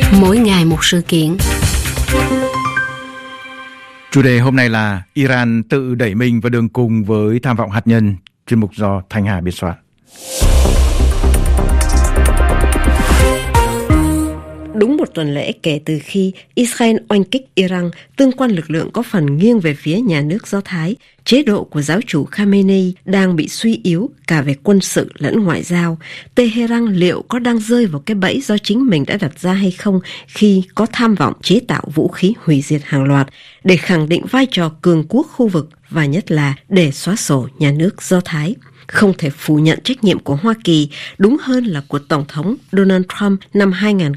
Mỗi ngày một sự kiện. Chủ đề hôm nay là Iran tự đẩy mình vào đường cùng với tham vọng hạt nhân. Chuyên mục do Thanh Hà biên soạn. Đúng một tuần lễ kể từ khi Israel oanh kích Iran, tương quan lực lượng có phần nghiêng về phía nhà nước Do Thái. Chế độ của giáo chủ Khamenei đang bị suy yếu cả về quân sự lẫn ngoại giao. Tehran liệu có đang rơi vào cái bẫy do chính mình đã đặt ra hay không khi có tham vọng chế tạo vũ khí hủy diệt hàng loạt để khẳng định vai trò cường quốc khu vực và nhất là để xóa sổ nhà nước Do Thái? Không thể phủ nhận trách nhiệm của Hoa Kỳ, đúng hơn là của Tổng thống Donald Trump năm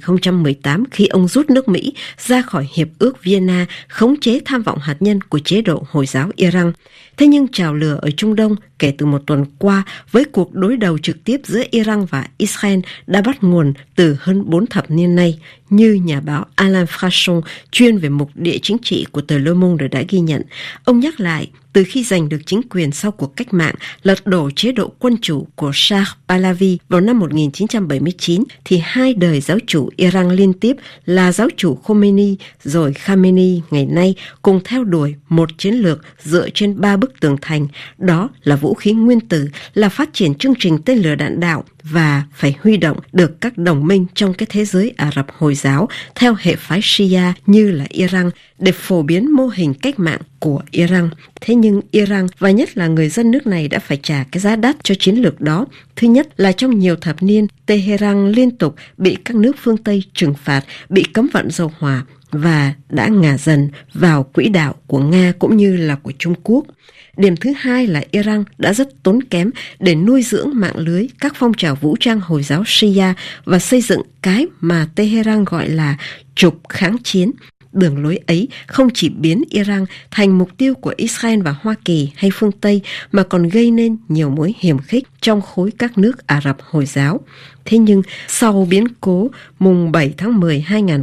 2018 khi ông rút nước Mỹ ra khỏi Hiệp ước Vienna khống chế tham vọng hạt nhân của chế độ Hồi giáo Iran. Thế nhưng trào lửa ở Trung Đông kể từ một tuần qua với cuộc đối đầu trực tiếp giữa Iran và Israel đã bắt nguồn từ hơn 4 thập niên nay, như nhà báo Alain Frachon chuyên về mục địa chính trị của tờ Le Monde đã ghi nhận. Ông nhắc lại, từ khi giành được chính quyền sau cuộc cách mạng, lật đổ chế độ quân chủ của Shah Pahlavi vào năm 1979, thì hai đời giáo chủ Iran liên tiếp là giáo chủ Khomeini rồi Khamenei ngày nay cùng theo đuổi một chiến lược dựa trên 3 bức tường thành, đó là vũ khí nguyên tử, là phát triển chương trình tên lửa đạn đạo và phải huy động được các đồng minh trong cái thế giới Ả Rập Hồi giáo theo hệ phái Shia như là Iran để phổ biến mô hình cách mạng của Iran. Thế nhưng Iran và nhất là người dân nước này đã phải trả cái giá đắt cho chiến lược đó. Thứ nhất là trong nhiều thập niên, Tehran liên tục bị các nước phương Tây trừng phạt, bị cấm vận dầu hỏa và đã ngả dần vào quỹ đạo của Nga cũng như là của Trung Quốc. Điểm thứ hai là Iran đã rất tốn kém để nuôi dưỡng mạng lưới các phong trào vũ trang Hồi giáo Shia và xây dựng cái mà Tehran gọi là trục kháng chiến. Đường lối ấy không chỉ biến Iran thành mục tiêu của Israel và Hoa Kỳ hay phương Tây mà còn gây nên nhiều mối hiềm khích trong khối các nước Ả Rập Hồi giáo. Thế nhưng sau biến cố mùng 7 tháng 10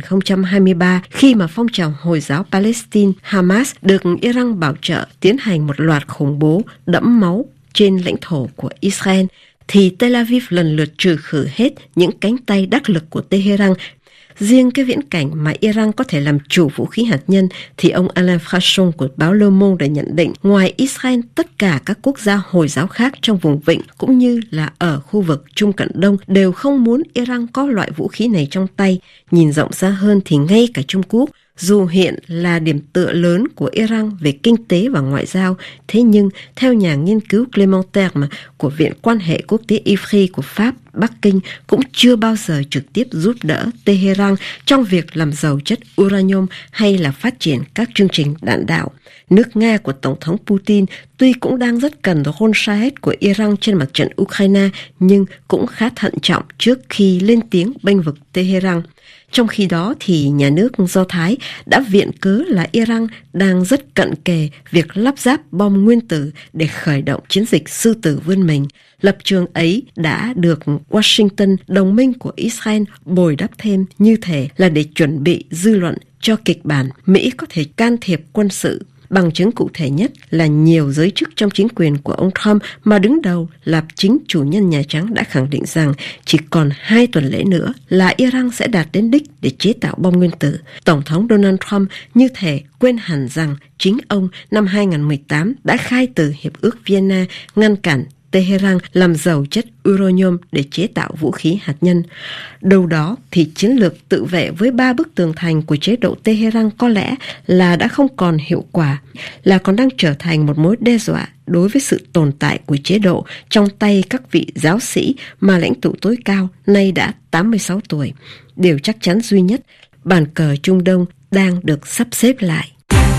2023 khi mà phong trào Hồi giáo Palestine Hamas được Iran bảo trợ tiến hành một loạt khủng bố đẫm máu trên lãnh thổ của Israel, thì Tel Aviv lần lượt trừ khử hết những cánh tay đắc lực của Tehran. Riêng cái viễn cảnh mà Iran có thể làm chủ vũ khí hạt nhân thì ông Alain Frachon của báo Le Monde đã nhận định ngoài Israel, tất cả các quốc gia Hồi giáo khác trong vùng vịnh cũng như là ở khu vực Trung Cận Đông đều không muốn Iran có loại vũ khí này trong tay. Nhìn rộng ra hơn thì ngay cả Trung Quốc, dù hiện là điểm tựa lớn của Iran về kinh tế và ngoại giao, thế nhưng theo nhà nghiên cứu Clément Terme của Viện Quan hệ Quốc tế IFRI của Pháp, Bắc Kinh cũng chưa bao giờ trực tiếp giúp đỡ Tehran trong việc làm giàu chất uranium hay là phát triển các chương trình đạn đạo. Nước Nga của Tổng thống Putin tuy cũng đang rất cần drone Shahed của Iran trên mặt trận Ukraine nhưng cũng khá thận trọng trước khi lên tiếng bênh vực Tehran. Trong khi đó thì nhà nước Do Thái đã viện cớ là Iran đang rất cận kề việc lắp ráp bom nguyên tử để khởi động chiến dịch sư tử vươn mình. Lập trường ấy đã được Washington, đồng minh của Israel, bồi đắp thêm như thể là để chuẩn bị dư luận cho kịch bản Mỹ có thể can thiệp quân sự. Bằng chứng cụ thể nhất là nhiều giới chức trong chính quyền của ông Trump mà đứng đầu là chính chủ nhân Nhà Trắng đã khẳng định rằng chỉ còn 2 tuần lễ nữa là Iran sẽ đạt đến đích để chế tạo bom nguyên tử. Tổng thống Donald Trump như thể quên hẳn rằng chính ông năm 2018 đã khai từ Hiệp ước Vienna ngăn cản Tehran làm giàu chất uranium để chế tạo vũ khí hạt nhân. Đâu đó thì chiến lược tự vệ với 3 bức tường thành của chế độ Tehran có lẽ là đã không còn hiệu quả, là còn đang trở thành một mối đe dọa đối với sự tồn tại của chế độ trong tay các vị giáo sĩ mà lãnh tụ tối cao nay đã 86 tuổi. Điều chắc chắn duy nhất, bàn cờ Trung Đông đang được sắp xếp lại.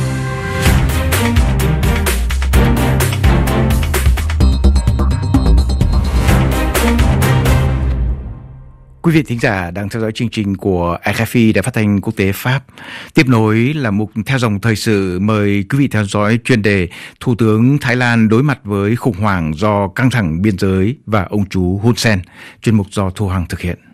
Quý vị thính giả đang theo dõi chương trình của RFI Đài Phát thanh Quốc tế Pháp. Tiếp nối là mục theo dòng thời sự, mời quý vị theo dõi chuyên đề Thủ tướng Thái Lan đối mặt với khủng hoảng do căng thẳng biên giới và ông chú Hun Sen. Chuyên mục do Thu Hằng thực hiện.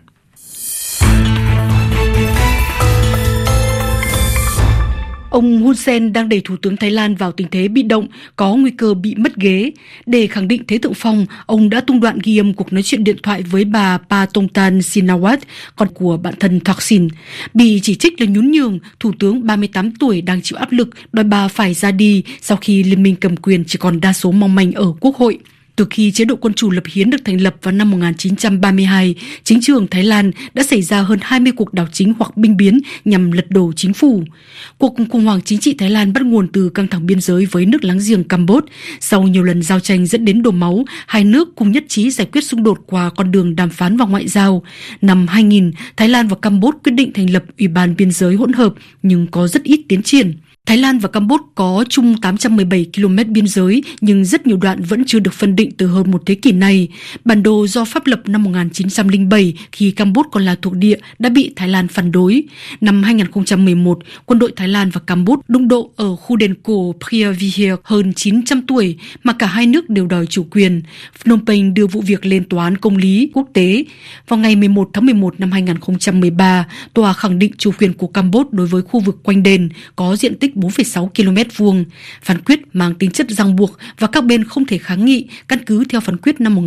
Ông Hun Sen đang đẩy Thủ tướng Thái Lan vào tình thế bị động, có nguy cơ bị mất ghế. Để khẳng định thế thượng phong, ông đã tung đoạn ghi âm cuộc nói chuyện điện thoại với bà Paetongtarn Shinawatra, con của bạn thân Thaksin. Bị chỉ trích là nhún nhường, Thủ tướng 38 tuổi đang chịu áp lực đòi bà phải ra đi sau khi liên minh cầm quyền chỉ còn đa số mong manh ở Quốc hội. Từ khi chế độ quân chủ lập hiến được thành lập vào năm 1932, chính trường Thái Lan đã xảy ra hơn 20 cuộc đảo chính hoặc binh biến nhằm lật đổ chính phủ. Cuộc khủng hoảng chính trị Thái Lan bắt nguồn từ căng thẳng biên giới với nước láng giềng Campuchia. Sau nhiều lần giao tranh dẫn đến đổ máu, hai nước cùng nhất trí giải quyết xung đột qua con đường đàm phán và ngoại giao. Năm 2000, Thái Lan và Campuchia quyết định thành lập Ủy ban biên giới hỗn hợp nhưng có rất ít tiến triển. Thái Lan và Campuchia có chung 817 km biên giới nhưng rất nhiều đoạn vẫn chưa được phân định từ hơn một thế kỷ nay. Bản đồ do Pháp lập năm 1907 khi Campuchia còn là thuộc địa đã bị Thái Lan phản đối. Năm 2011, quân đội Thái Lan và Campuchia đụng độ ở khu đền cổ Preah hơn 900 tuổi mà cả hai nước đều đòi chủ quyền. Phnom Penh đưa vụ việc lên Tòa án Công lý Quốc tế. Vào ngày 11 tháng 11 năm 2013, tòa khẳng định chủ quyền của Campuchia đối với khu vực quanh đền có diện tích 4,6 km vuông. Phán quyết mang tính chất ràng buộc và các bên không thể kháng nghị căn cứ theo phán quyết năm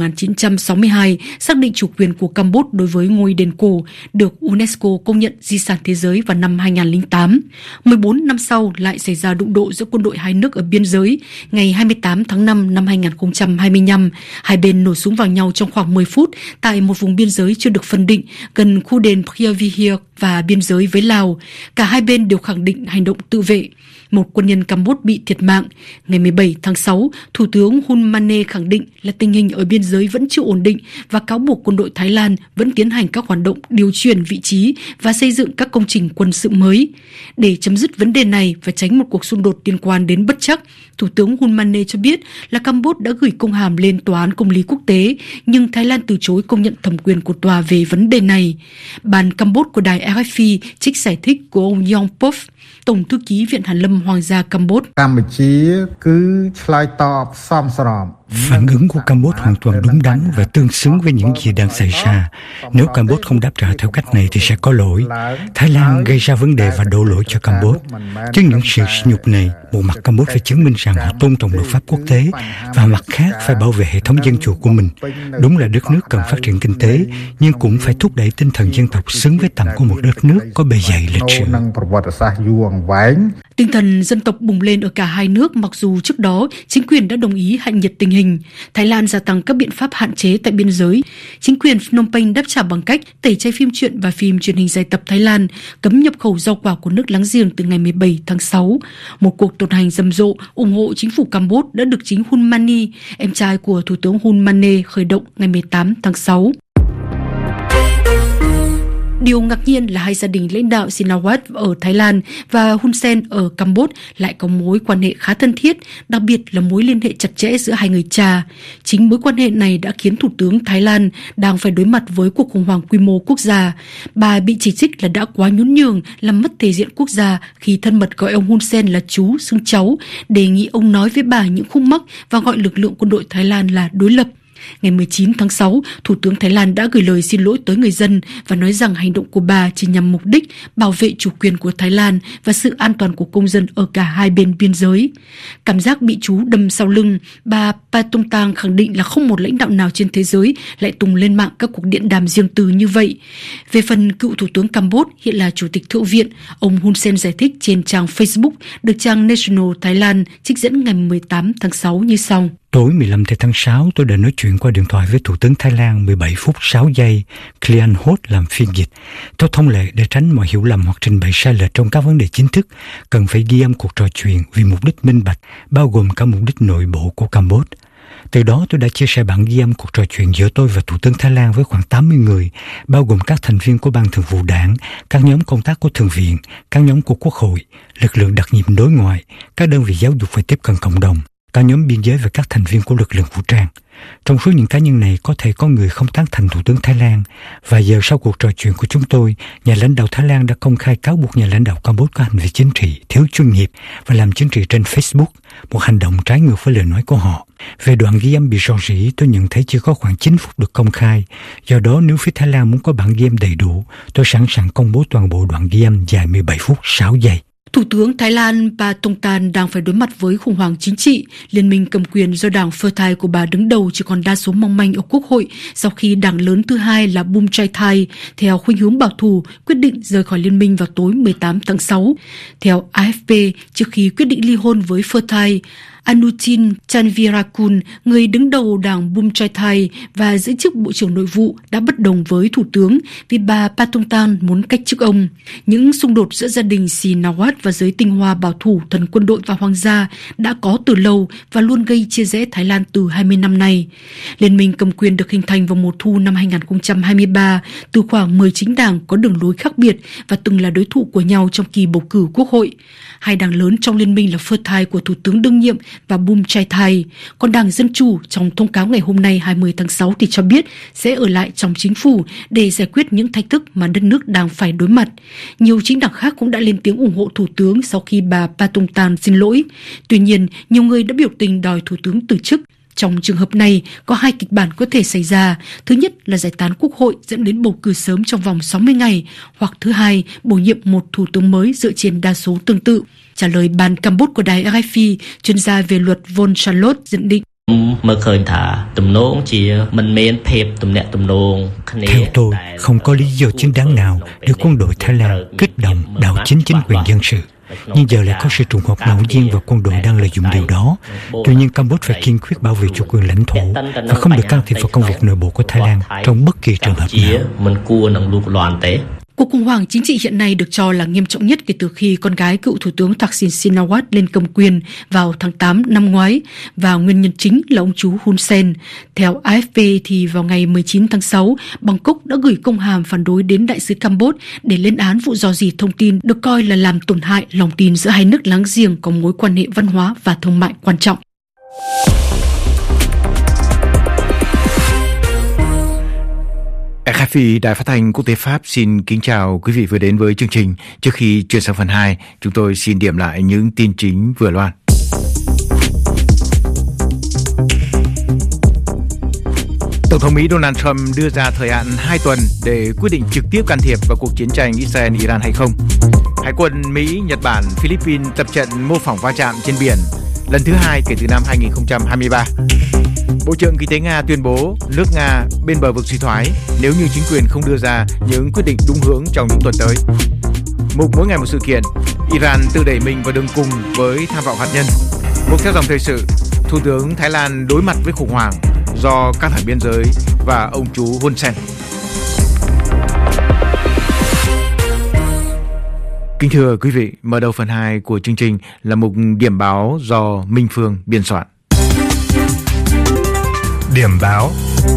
1962 xác định chủ quyền của Campuchia đối với ngôi đền cổ được UNESCO công nhận di sản thế giới vào năm 2008. 14 năm sau lại xảy ra đụng độ giữa quân đội hai nước ở biên giới. Ngày 28 tháng 5 năm 2025, hai bên nổ súng vào nhau trong khoảng 10 phút tại một vùng biên giới chưa được phân định gần khu đền Preah và biên giới với Lào. Cả hai bên đều khẳng định hành động tự vệ. Một quân nhân Campuchia bị thiệt mạng. Ngày 17 tháng 6, Thủ tướng Hun Mane khẳng định là tình hình ở biên giới vẫn chưa ổn định và cáo buộc quân đội Thái Lan vẫn tiến hành các hoạt động điều chuyển vị trí và xây dựng các công trình quân sự mới. Để chấm dứt vấn đề này và tránh một cuộc xung đột liên quan đến bất trắc, Thủ tướng Hun Mane cho biết là Campuchia đã gửi công hàm lên Tòa án Công lý Quốc tế, nhưng Thái Lan từ chối công nhận thẩm quyền của tòa về vấn đề này. Ban Campuchia của đài RFI trích giải thích của ông Yong Pop, Tổng thư ký Viện Hàn lâm Hoàng gia Campuchia. Phản ứng của Campuchia hoàn toàn đúng đắn và tương xứng với những gì đang xảy ra. Nếu Campuchia không đáp trả theo cách này thì sẽ có lỗi. Thái Lan gây ra vấn đề và đổ lỗi cho Campuchia. Trước những sự nhục này, một mặt Campuchia phải chứng minh rằng họ tôn trọng luật pháp quốc tế và mặt khác phải bảo vệ hệ thống dân chủ của mình. Đúng là đất nước cần phát triển kinh tế, nhưng cũng phải thúc đẩy tinh thần dân tộc xứng với tầm của một đất nước có bề dày lịch sử. Tinh thần dân tộc bùng lên ở cả hai nước mặc dù trước đó chính quyền đã đồng ý hạ nhiệt tình hình. Thái Lan gia tăng các biện pháp hạn chế tại biên giới. Chính quyền Phnom Penh đáp trả bằng cách tẩy chay phim truyện và phim truyền hình dài tập Thái Lan, cấm nhập khẩu rau quả của nước láng giềng từ ngày 17 tháng 6. Một cuộc tuần hành rầm rộ ủng hộ chính phủ Campuchia đã được chính Hun Mani, em trai của Thủ tướng Hun Mane, khởi động ngày 18 tháng 6. Điều ngạc nhiên là hai gia đình lãnh đạo Shinawatra ở Thái Lan và Hun Sen ở Campuchia lại có mối quan hệ khá thân thiết, đặc biệt là mối liên hệ chặt chẽ giữa hai người cha. Chính mối quan hệ này đã khiến Thủ tướng Thái Lan đang phải đối mặt với cuộc khủng hoảng quy mô quốc gia. Bà bị chỉ trích là đã quá nhún nhường, làm mất thể diện quốc gia khi thân mật gọi ông Hun Sen là chú xưng cháu, đề nghị ông nói với bà những khúc mắc và gọi lực lượng quân đội Thái Lan là đối lập. Ngày 19 tháng 6, Thủ tướng Thái Lan đã gửi lời xin lỗi tới người dân và nói rằng hành động của bà chỉ nhằm mục đích bảo vệ chủ quyền của Thái Lan và sự an toàn của công dân ở cả hai bên biên giới. Cảm giác bị chú đâm sau lưng, bà Paetongtarn khẳng định là không một lãnh đạo nào trên thế giới lại tung lên mạng các cuộc điện đàm riêng tư như vậy. Về phần cựu Thủ tướng Campuchia hiện là Chủ tịch Thượng viện, ông Hun Sen giải thích trên trang Facebook được trang National Thái Lan trích dẫn ngày 18 tháng 6 như sau. Tối 15 tháng 6, tôi đã nói chuyện qua điện thoại với Thủ tướng Thái Lan 17 phút 6 giây, Clean Hot làm phiên dịch. Theo thông lệ, để tránh mọi hiểu lầm hoặc trình bày sai lệch trong các vấn đề chính thức, cần phải ghi âm cuộc trò chuyện vì mục đích minh bạch, bao gồm cả mục đích nội bộ của Campuchia. Từ đó tôi đã chia sẻ bản ghi âm cuộc trò chuyện giữa tôi và Thủ tướng Thái Lan với khoảng 80 người, bao gồm các thành viên của Ban Thường vụ Đảng, các nhóm công tác của Thượng viện, các nhóm của Quốc hội, lực lượng đặc nhiệm đối ngoại, các đơn vị giáo dục và tiếp cận cộng đồng, các nhóm biên giới và các thành viên của lực lượng vũ trang. Trong số những cá nhân này có thể có người không tán thành Thủ tướng Thái Lan. Vài giờ sau cuộc trò chuyện của chúng tôi, nhà lãnh đạo Thái Lan đã công khai cáo buộc nhà lãnh đạo Campuchia có hành vi chính trị, thiếu chuyên nghiệp và làm chính trị trên Facebook, một hành động trái ngược với lời nói của họ. Về đoạn ghi âm bị rò rỉ, tôi nhận thấy chỉ có khoảng 9 phút được công khai. Do đó, nếu phía Thái Lan muốn có bản ghi âm đầy đủ, tôi sẵn sàng công bố toàn bộ đoạn ghi âm dài 17 phút 6 giây. Thủ tướng Thái Lan Paetongtarn đang phải đối mặt với khủng hoảng chính trị. Liên minh cầm quyền do đảng Pheu Thai của bà đứng đầu chỉ còn đa số mong manh ở Quốc hội sau khi đảng lớn thứ hai là Bum Chai Thai, theo khuynh hướng bảo thủ, quyết định rời khỏi liên minh vào tối 18 tháng 6. Theo AFP, trước khi quyết định ly hôn với Pheu Thai, Anutin Chanvirakul, người đứng đầu đảng Bum Chai Thai và giữ chức Bộ trưởng Nội vụ, đã bất đồng với Thủ tướng vì bà Paetongtarn muốn cách chức ông. Những xung đột giữa gia đình Shinawatra và giới tinh hoa bảo thủ, thần quân đội và hoàng gia đã có từ lâu và luôn gây chia rẽ Thái Lan từ 20 năm nay. Liên minh cầm quyền được hình thành vào mùa thu năm 2023 từ khoảng 10 chính đảng có đường lối khác biệt và từng là đối thủ của nhau trong kỳ bầu cử quốc hội. Hai đảng lớn trong liên minh là Pheu Thai của Thủ tướng đương nhiệm và Bum Chai Thai. Còn Đảng Dân Chủ trong thông cáo ngày hôm nay 20 tháng 6 thì cho biết sẽ ở lại trong chính phủ để giải quyết những thách thức mà đất nước đang phải đối mặt. Nhiều chính đảng khác cũng đã lên tiếng ủng hộ Thủ tướng sau khi bà Paetongtarn xin lỗi. Tuy nhiên, nhiều người đã biểu tình đòi Thủ tướng từ chức. Trong trường hợp này, có hai kịch bản có thể xảy ra. Thứ nhất là giải tán Quốc hội dẫn đến bầu cử sớm trong vòng 60 ngày, hoặc thứ hai, bổ nhiệm một thủ tướng mới dựa trên đa số tương tự. Trả lời ban Campuchia của đài RFI, chuyên gia về luật Von Charlotte nhận định. Theo tôi, không có lý do chính đáng nào để quân đội Thái Lan kích động đảo chính chính quyền dân sự. Nhưng giờ lại có sự trùng hợp ngẫu nhiên và quân đội đang lợi dụng điều đó. Tuy nhiên, Campuchia phải kiên quyết bảo vệ chủ quyền lãnh thổ và không được can thiệp vào công việc nội bộ của Thái Lan trong bất kỳ trường hợp nào. Cuộc khủng hoảng chính trị hiện nay được cho là nghiêm trọng nhất kể từ khi con gái cựu Thủ tướng Thaksin Shinawatra lên cầm quyền vào tháng 8 năm ngoái, và nguyên nhân chính là ông chú Hun Sen. Theo AFP thì vào ngày 19 tháng 6, Bangkok đã gửi công hàm phản đối đến đại sứ Campuchia để lên án vụ rò rỉ thông tin được coi là làm tổn hại lòng tin giữa hai nước láng giềng có mối quan hệ văn hóa và thương mại quan trọng. RFI, Đài Phát thanh Quốc tế Pháp xin kính chào quý vị vừa đến với chương trình. Trước khi chuyển sang phần 2, chúng tôi xin điểm lại những tin chính vừa loan. Tổng thống Mỹ Donald Trump đưa ra thời hạn 2 tuần để quyết định trực tiếp can thiệp vào cuộc chiến tranh Israel-Iran hay không. Hải quân Mỹ, Nhật Bản, Philippines tập trận mô phỏng va chạm trên biển lần thứ 2 kể từ năm 2023. Bộ trưởng Kinh tế Nga tuyên bố nước Nga bên bờ vực suy thoái nếu như chính quyền không đưa ra những quyết định đúng hướng trong những tuần tới. Mục mỗi ngày một sự kiện, Iran tự đẩy mình vào đường cùng với tham vọng hạt nhân. Mục theo dòng thời sự, Thủ tướng Thái Lan đối mặt với khủng hoảng do căng thẳng biên giới và ông chú Hun Sen. Kính thưa quý vị, mở đầu phần 2 của chương trình là mục điểm báo do Minh Phương biên soạn. Điểm báo.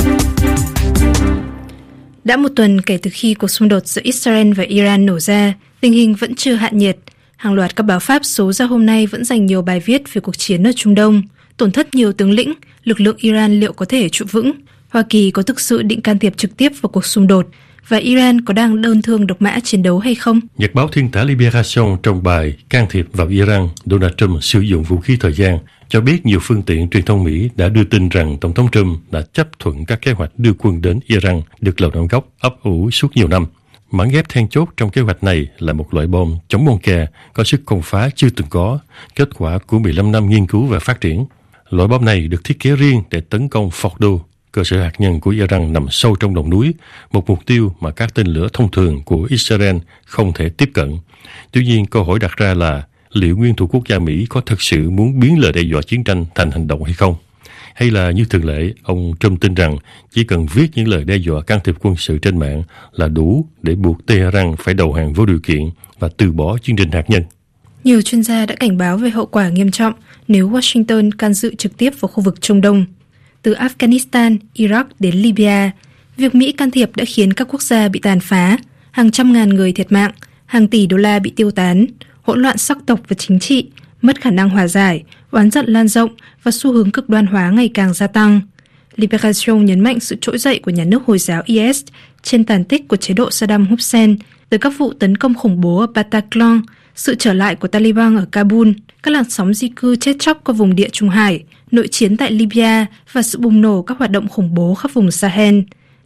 Đã một tuần kể từ khi cuộc xung đột giữa Israel và Iran nổ ra, tình hình vẫn chưa hạ nhiệt. Hàng loạt các báo Pháp số ra hôm nay vẫn dành nhiều bài viết về cuộc chiến ở Trung Đông, tổn thất nhiều tướng lĩnh, lực lượng Iran liệu có thể trụ vững, Hoa Kỳ có thực sự định can thiệp trực tiếp vào cuộc xung đột, và Iran có đang đơn thương độc mã chiến đấu hay không? Nhật báo Thiên tả Libération trong bài Can thiệp vào Iran, Donald Trump sử dụng vũ khí thời gian, cho biết nhiều phương tiện truyền thông Mỹ đã đưa tin rằng Tổng thống Trump đã chấp thuận các kế hoạch đưa quân đến Iran được Lầu Năm Góc ấp ủ suốt nhiều năm. Mảng ghép then chốt trong kế hoạch này là một loại bom chống bom ke có sức công phá chưa từng có, kết quả của 15 năm nghiên cứu và phát triển. Loại bom này được thiết kế riêng để tấn công Fordo, cơ sở hạt nhân của Iran nằm sâu trong đồng núi, một mục tiêu mà các tên lửa thông thường của Israel không thể tiếp cận. Tuy nhiên, câu hỏi đặt ra là liệu nguyên thủ quốc gia Mỹ có thực sự muốn biến lời đe dọa chiến tranh thành hành động hay không? Hay là như thường lệ, ông Trump tin rằng chỉ cần viết những lời đe dọa can thiệp quân sự trên mạng là đủ để buộc Tehran phải đầu hàng vô điều kiện và từ bỏ chương trình hạt nhân? Nhiều chuyên gia đã cảnh báo về hậu quả nghiêm trọng nếu Washington can dự trực tiếp vào khu vực Trung Đông. Từ Afghanistan, Iraq đến Libya, việc Mỹ can thiệp đã khiến các quốc gia bị tàn phá, hàng trăm ngàn người thiệt mạng, hàng tỷ đô la bị tiêu tán, hỗn loạn sắc tộc và chính trị, mất khả năng hòa giải, oán giận lan rộng và xu hướng cực đoan hóa ngày càng gia tăng. Libération nhấn mạnh sự trỗi dậy của nhà nước Hồi giáo IS trên tàn tích của chế độ Saddam Hussein, từ các vụ tấn công khủng bố ở Bataclan, sự trở lại của Taliban ở Kabul, các làn sóng di cư chết chóc qua vùng Địa Trung Hải, nội chiến tại Libya và sự bùng nổ các hoạt động khủng bố khắp vùng Sahel.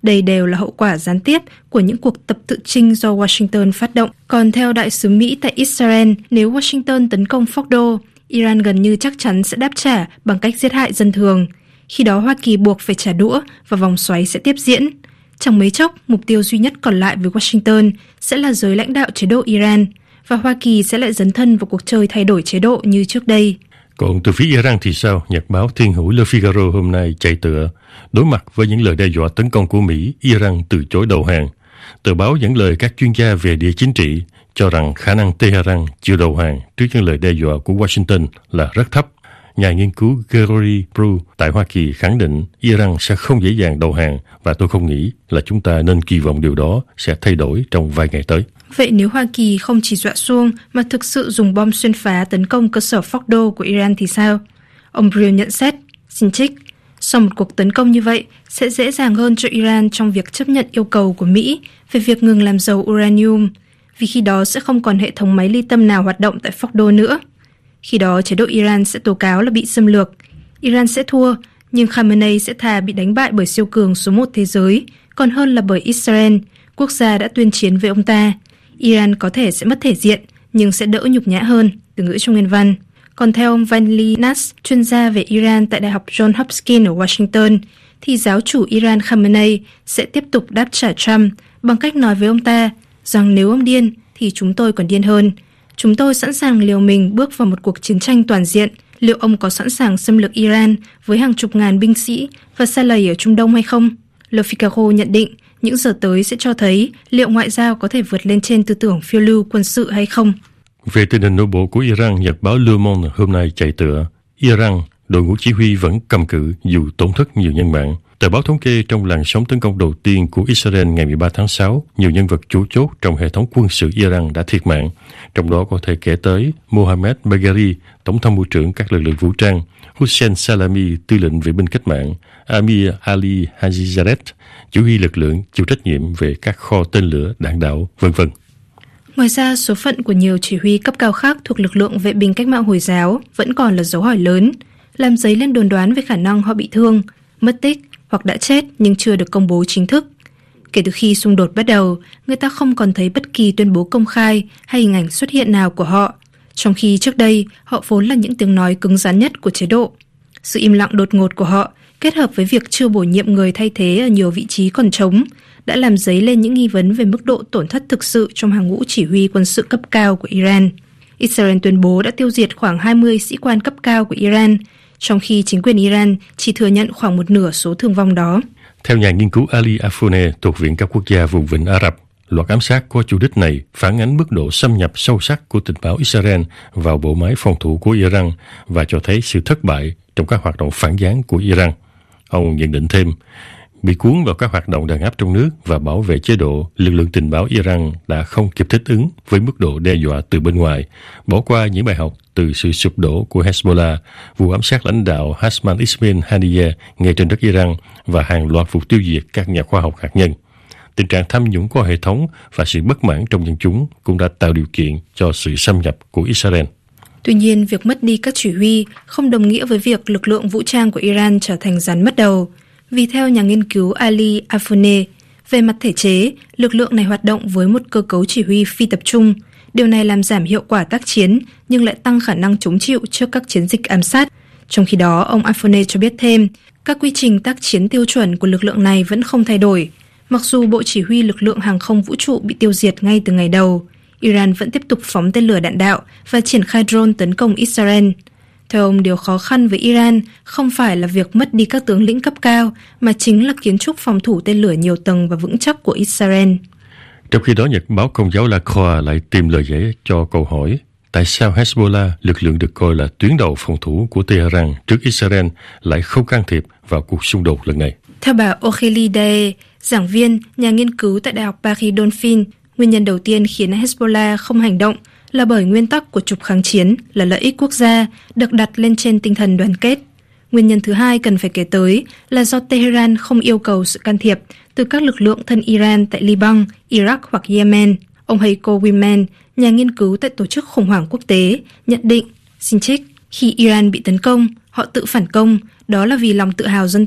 Đây đều là hậu quả gián tiếp của những cuộc tập tự chinh do Washington phát động. Còn theo đại sứ Mỹ tại Israel, nếu Washington tấn công Fordo, Iran gần như chắc chắn sẽ đáp trả bằng cách giết hại dân thường. Khi đó Hoa Kỳ buộc phải trả đũa và vòng xoáy sẽ tiếp diễn. Chẳng mấy chốc, mục tiêu duy nhất còn lại với Washington sẽ là giới lãnh đạo chế độ Iran, và Hoa Kỳ sẽ lại dấn thân vào cuộc chơi thay đổi chế độ như trước đây. Còn từ phía Iran thì sao? Nhật báo Thiên hữu Le Figaro hôm nay chạy tựa: đối mặt với những lời đe dọa tấn công của Mỹ, Iran từ chối đầu hàng. Tờ báo dẫn lời các chuyên gia về địa chính trị cho rằng khả năng Tehran chịu đầu hàng trước những lời đe dọa của Washington là rất thấp. Nhà nghiên cứu Gregory Prue tại Hoa Kỳ khẳng định Iran sẽ không dễ dàng đầu hàng, và tôi không nghĩ là chúng ta nên kỳ vọng điều đó sẽ thay đổi trong vài ngày tới. Vậy nếu Hoa Kỳ không chỉ dọa xuông mà thực sự dùng bom xuyên phá tấn công cơ sở Fordo của Iran thì sao? Ông Prue nhận xét, xin trích: sau một cuộc tấn công như vậy, sẽ dễ dàng hơn cho Iran trong việc chấp nhận yêu cầu của Mỹ về việc ngừng làm dầu uranium, vì khi đó sẽ không còn hệ thống máy ly tâm nào hoạt động tại Fordo nữa. Khi đó, chế độ Iran sẽ tố cáo là bị xâm lược. Iran sẽ thua, nhưng Khamenei sẽ thà bị đánh bại bởi siêu cường số 1 thế giới, còn hơn là bởi Israel, quốc gia đã tuyên chiến với ông ta. Iran có thể sẽ mất thể diện, nhưng sẽ đỡ nhục nhã hơn, từ ngữ trong nguyên văn. Còn theo ông Vanli Nass, chuyên gia về Iran tại Đại học Johns Hopkins ở Washington, thì giáo chủ Iran Khamenei sẽ tiếp tục đáp trả Trump bằng cách nói với ông ta rằng nếu ông điên thì chúng tôi còn điên hơn. Chúng tôi sẵn sàng liều mình bước vào một cuộc chiến tranh toàn diện. Liệu ông có sẵn sàng xâm lược Iran với hàng chục ngàn binh sĩ và sa lầy ở Trung Đông hay không? Le Figaro nhận định những giờ tới sẽ cho thấy liệu ngoại giao có thể vượt lên trên tư tưởng phiêu lưu quân sự hay không. Về tình hình nội bộ của Iran, nhật báo Le Monde hôm nay chạy tựa: Iran, đội ngũ chỉ huy vẫn cầm cự dù tổn thất nhiều nhân mạng. Tờ báo thống kê trong làn sóng tấn công đầu tiên của Israel ngày 13 tháng 6, nhiều nhân vật chủ chốt trong hệ thống quân sự Iran đã thiệt mạng. Trong đó có thể kể tới Mohammad Bagheri, tổng tham mưu trưởng các lực lượng vũ trang, Hussein Salami, tư lệnh vệ binh cách mạng, Amir Ali Hajizadeh, chỉ huy lực lượng chịu trách nhiệm về các kho tên lửa, đạn đạo, v.v. Ngoài ra, số phận của nhiều chỉ huy cấp cao khác thuộc lực lượng vệ binh cách mạng Hồi giáo vẫn còn là dấu hỏi lớn, làm dấy lên đồn đoán về khả năng họ bị thương, mất tích hoặc đã chết nhưng chưa được công bố chính thức. Kể từ khi xung đột bắt đầu, người ta không còn thấy bất kỳ tuyên bố công khai hay hình ảnh xuất hiện nào của họ, trong khi trước đây họ vốn là những tiếng nói cứng rắn nhất của chế độ. Sự im lặng đột ngột của họ, kết hợp với việc chưa bổ nhiệm người thay thế ở nhiều vị trí còn trống, đã làm dấy lên những nghi vấn về mức độ tổn thất thực sự trong hàng ngũ chỉ huy quân sự cấp cao của Iran. Israel tuyên bố đã tiêu diệt khoảng 20 sĩ quan cấp cao của Iran, trong khi chính quyền Iran chỉ thừa nhận khoảng một nửa số thương vong đó. Theo nhà nghiên cứu Ali Afouneh thuộc Viện các quốc gia vùng vịnh Ả Rập, loạt ám sát có chủ đích này phản ánh mức độ xâm nhập sâu sắc của tình báo Israel vào bộ máy phòng thủ của Iran và cho thấy sự thất bại trong các hoạt động phản gián của Iran. Ông nhận định thêm, bị cuốn vào các hoạt động đàn áp trong nước và bảo vệ chế độ, lực lượng tình báo Iran đã không kịp thích ứng với mức độ đe dọa từ bên ngoài, bỏ qua những bài học từ sự sụp đổ của Hezbollah, vụ ám sát lãnh đạo Hassan Ismail Haniyeh ngay trên đất Iran và hàng loạt vụ tiêu diệt các nhà khoa học hạt nhân. Tình trạng tham nhũng có hệ thống và sự bất mãn trong dân chúng cũng đã tạo điều kiện cho sự xâm nhập của Israel. Tuy nhiên, việc mất đi các chỉ huy không đồng nghĩa với việc lực lượng vũ trang của Iran trở thành rắn mất đầu. Vì theo nhà nghiên cứu Ali Afouneh, về mặt thể chế, lực lượng này hoạt động với một cơ cấu chỉ huy phi tập trung. Điều này làm giảm hiệu quả tác chiến nhưng lại tăng khả năng chống chịu trước các chiến dịch ám sát. Trong khi đó, ông Afouneh cho biết thêm, các quy trình tác chiến tiêu chuẩn của lực lượng này vẫn không thay đổi. Mặc dù Bộ Chỉ huy Lực lượng Hàng không Vũ trụ bị tiêu diệt ngay từ ngày đầu, Iran vẫn tiếp tục phóng tên lửa đạn đạo và triển khai drone tấn công Israel. Theo ông, điều khó khăn với Iran không phải là việc mất đi các tướng lĩnh cấp cao, mà chính là kiến trúc phòng thủ tên lửa nhiều tầng và vững chắc của Israel. Trong khi đó, nhật báo Công giáo La Croix lại tìm lời giải cho câu hỏi tại sao Hezbollah, lực lượng được coi là tuyến đầu phòng thủ của Tehran trước Israel, lại không can thiệp vào cuộc xung đột lần này. Theo bà Aurélie Dae, giảng viên, nhà nghiên cứu tại Đại học Paris Dauphine, nguyên nhân đầu tiên khiến Hezbollah không hành động là bởi nguyên tắc của trục kháng chiến là lợi ích quốc gia được đặt lên trên tinh thần đoàn kết. Nguyên nhân thứ hai cần phải kể tới là do Tehran không yêu cầu sự can thiệp từ các lực lượng thân Iran tại Liban, Iraq hoặc Yemen. Ông Heiko Wiman, nhà nghiên cứu tại Tổ chức Khủng hoảng Quốc tế, nhận định, xin trích, khi Iran bị tấn công, họ tự phản công, đó là vì lòng tự hào dân tộc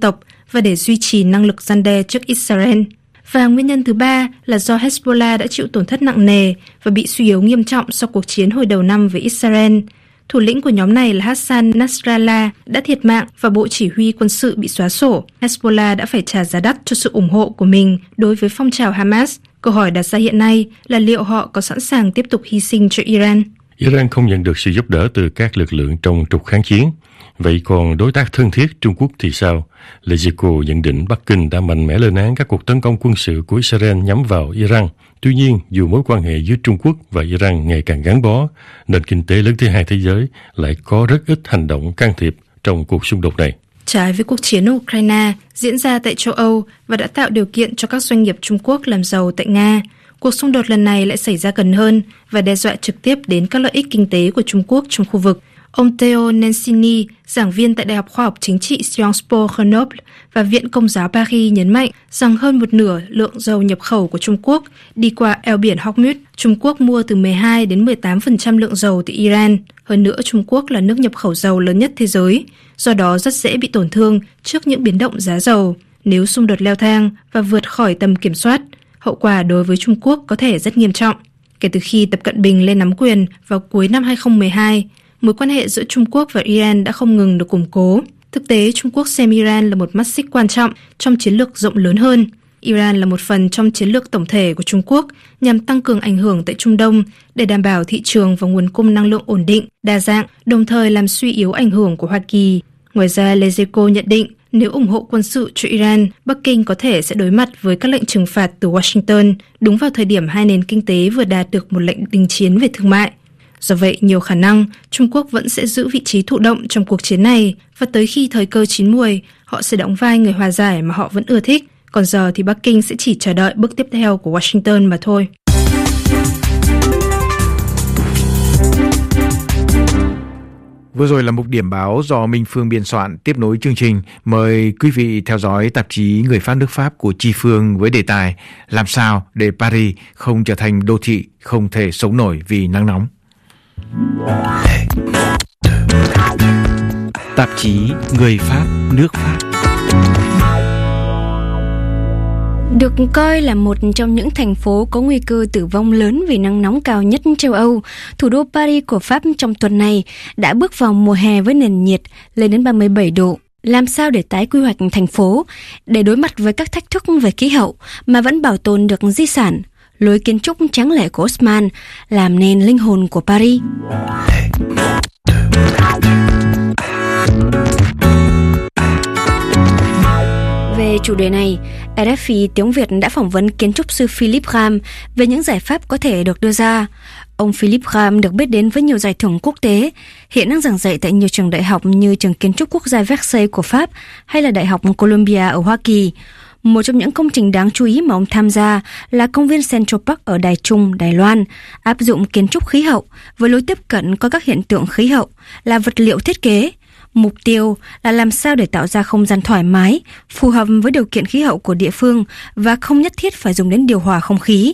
và để duy trì năng lực răn đe trước Israel. Và nguyên nhân thứ ba là do Hezbollah đã chịu tổn thất nặng nề và bị suy yếu nghiêm trọng sau cuộc chiến hồi đầu năm với Israel. Thủ lĩnh của nhóm này là Hassan Nasrallah đã thiệt mạng và bộ chỉ huy quân sự bị xóa sổ. Hezbollah đã phải trả giá đắt cho sự ủng hộ của mình đối với phong trào Hamas. Câu hỏi đặt ra hiện nay là liệu họ có sẵn sàng tiếp tục hy sinh cho Iran? Iran không nhận được sự giúp đỡ từ các lực lượng trong trục kháng chiến. Vậy còn đối tác thân thiết Trung Quốc thì sao? Lezico nhận định Bắc Kinh đã mạnh mẽ lên án các cuộc tấn công quân sự của Israel nhắm vào Iran. Tuy nhiên, dù mối quan hệ giữa Trung Quốc và Iran ngày càng gắn bó, nền kinh tế lớn thứ hai thế giới lại có rất ít hành động can thiệp trong cuộc xung đột này. Trái với cuộc chiến ở Ukraine diễn ra tại châu Âu và đã tạo điều kiện cho các doanh nghiệp Trung Quốc làm giàu tại Nga, cuộc xung đột lần này lại xảy ra gần hơn và đe dọa trực tiếp đến các lợi ích kinh tế của Trung Quốc trong khu vực. Ông Theo Nancini, giảng viên tại Đại học Khoa học Chính trị Sciences Po Grenoble và Viện Công giáo Paris nhấn mạnh rằng hơn một nửa lượng dầu nhập khẩu của Trung Quốc đi qua eo biển Hormuz. Trung Quốc mua từ 12 đến 18% lượng dầu từ Iran. Hơn nữa, Trung Quốc là nước nhập khẩu dầu lớn nhất thế giới, do đó rất dễ bị tổn thương trước những biến động giá dầu. Nếu xung đột leo thang và vượt khỏi tầm kiểm soát, hậu quả đối với Trung Quốc có thể rất nghiêm trọng. Kể từ khi Tập Cận Bình lên nắm quyền vào cuối năm 2012, mối quan hệ giữa Trung Quốc và Iran đã không ngừng được củng cố. Thực tế, Trung Quốc xem Iran là một mắt xích quan trọng trong chiến lược rộng lớn hơn. Iran là một phần trong chiến lược tổng thể của Trung Quốc nhằm tăng cường ảnh hưởng tại Trung Đông để đảm bảo thị trường và nguồn cung năng lượng ổn định, đa dạng, đồng thời làm suy yếu ảnh hưởng của Hoa Kỳ. Ngoài ra, Lezico nhận định nếu ủng hộ quân sự cho Iran, Bắc Kinh có thể sẽ đối mặt với các lệnh trừng phạt từ Washington, đúng vào thời điểm hai nền kinh tế vừa đạt được một lệnh đình chiến về thương mại. Do vậy, nhiều khả năng Trung Quốc vẫn sẽ giữ vị trí thụ động trong cuộc chiến này và tới khi thời cơ chín muồi, họ sẽ đóng vai người hòa giải mà họ vẫn ưa thích. Còn giờ thì Bắc Kinh sẽ chỉ chờ đợi bước tiếp theo của Washington mà thôi. Vừa rồi là mục điểm báo do Minh Phương biên soạn. Tiếp nối chương trình, mời quý vị theo dõi tạp chí Người Pháp nước Pháp của Chi Phương với đề tài Làm sao để Paris không trở thành đô thị không thể sống nổi vì nắng nóng. Tạp chí Người Pháp nước Pháp được coi là một trong những thành phố có nguy cơ tử vong lớn vì nắng nóng cao nhất châu Âu, thủ đô Paris của Pháp trong tuần này đã bước vào mùa hè với nền nhiệt lên đến 37 độ. Làm sao để tái quy hoạch thành phố, để đối mặt với các thách thức về khí hậu mà vẫn bảo tồn được di sản, lối kiến trúc tráng lệ của Haussmann làm nên linh hồn của Paris. Về chủ đề này, RFI tiếng Việt đã phỏng vấn kiến trúc sư Philippe Ram về những giải pháp có thể được đưa ra. Ông Philippe Ram được biết đến với nhiều giải thưởng quốc tế, hiện đang giảng dạy tại nhiều trường đại học như Trường Kiến trúc Quốc gia Versailles của Pháp hay là Đại học Columbia ở Hoa Kỳ. Một trong những công trình đáng chú ý mà ông tham gia là công viên Central Park ở Đài Trung, Đài Loan, áp dụng kiến trúc khí hậu với lối tiếp cận có các hiện tượng khí hậu là vật liệu thiết kế. Mục tiêu là làm sao để tạo ra không gian thoải mái, phù hợp với điều kiện khí hậu của địa phương và không nhất thiết phải dùng đến điều hòa không khí.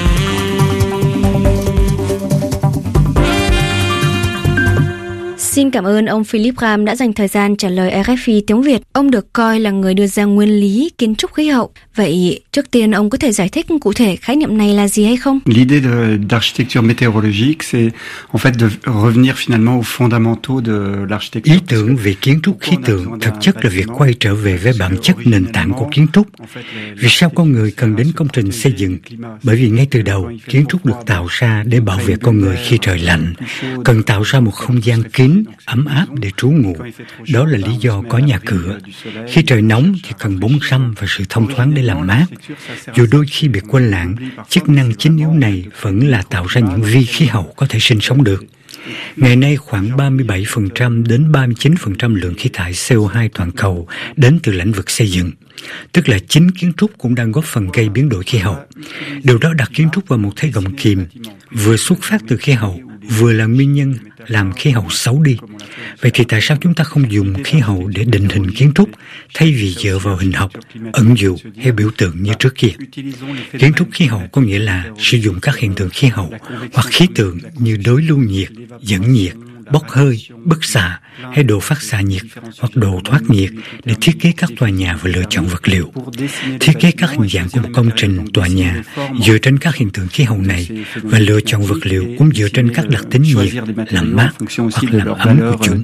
Xin cảm ơn ông Philippe Ram đã dành thời gian trả lời RFI tiếng Việt. Ông được coi là người đưa ra nguyên lý kiến trúc khí hậu. Vậy trước tiên ông có thể giải thích cụ thể khái niệm này là gì hay không? L'idée d'architecture météorologique, c'est en fait de revenir finalement aux fondamentaux de l'architecture. Ý tưởng về kiến trúc khí tượng thực chất là việc quay trở về với bản chất nền tảng của kiến trúc. Vì sao con người cần đến công trình xây dựng? Bởi vì ngay từ đầu, kiến trúc được tạo ra để bảo vệ con người khi trời lạnh, cần tạo ra một không gian kín, ấm áp để trú ngụ. Đó là lý do có nhà cửa. Khi trời nóng thì cần bóng râm và sự thông thoáng để làm mát. Dù đôi khi bị quên lãng, chức năng chính yếu này vẫn là tạo ra những vi khí hậu có thể sinh sống được. Ngày nay khoảng 37% đến 39% lượng khí thải CO2 toàn cầu đến từ lĩnh vực xây dựng. Tức là chính kiến trúc cũng đang góp phần gây biến đổi khí hậu. Điều đó đặt kiến trúc vào một thế gọng kìm, vừa xuất phát từ khí hậu, vừa là nguyên nhân làm khí hậu xấu đi. Vậy thì tại sao chúng ta không dùng khí hậu để định hình kiến trúc thay vì dựa vào hình học, ẩn dụ hay biểu tượng như trước kia? Kiến trúc khí hậu có nghĩa là sử dụng các hiện tượng khí hậu hoặc khí tượng như đối lưu nhiệt, dẫn nhiệt, bốc hơi, bức xạ hay đồ phát xạ nhiệt hoặc đồ thoát nhiệt để thiết kế các tòa nhà và lựa chọn vật liệu. Thiết kế các hình dạng của một công trình, tòa nhà dựa trên các hiện tượng khí hậu này và lựa chọn vật liệu cũng dựa trên các đặc tính nhiệt, làm mát hoặc làm ấm của chúng.